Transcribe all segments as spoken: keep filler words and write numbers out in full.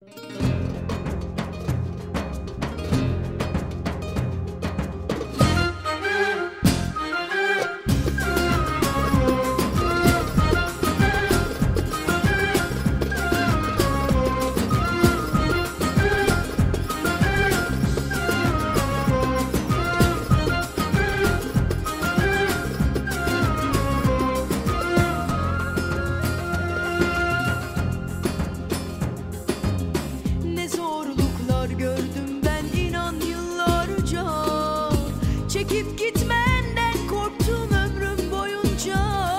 Çekip gitmenden korktum ömrüm boyunca.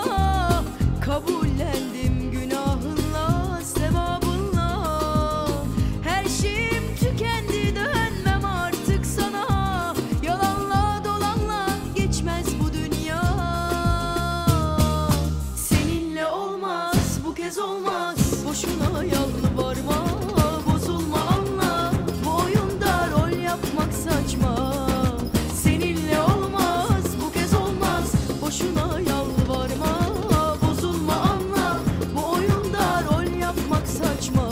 Kabullendim günahınla, sevabınla. Her şeyim tükendi, dönmem artık sana. Yalanla dolanla geçmez bu dünya. Seninle olmaz, bu kez olmaz. Boşuna yalvarma, bozulma anla. Bu oyunda rol yapmak saçma. Boşuna yalvarma, bozulma anla. Bu oyunda rol yapmak saçma.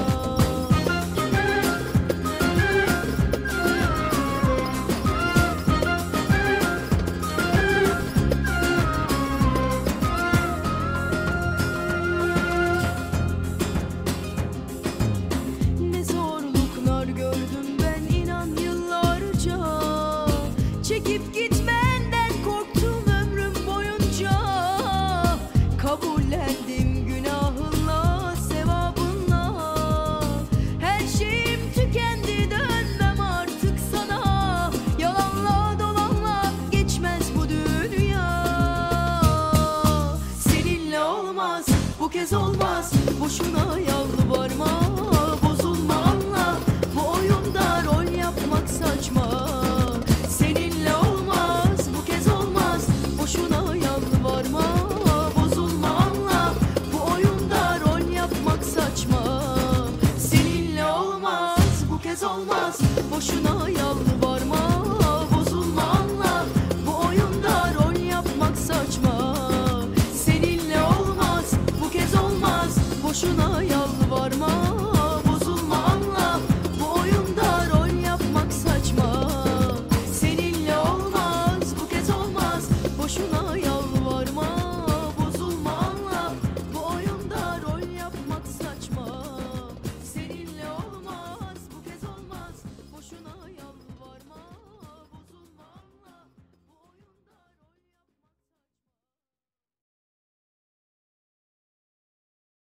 Ne zorluklar gördüm ben inan yıllarca. Çekip gitmenden korktum kabullendim günahınla, sevabınla. Her şeyim tükendi, dönmem artık sana. Yalanla dolanla geçmez bu dünya. Seninle olmaz, bu kez olmaz. Boşuna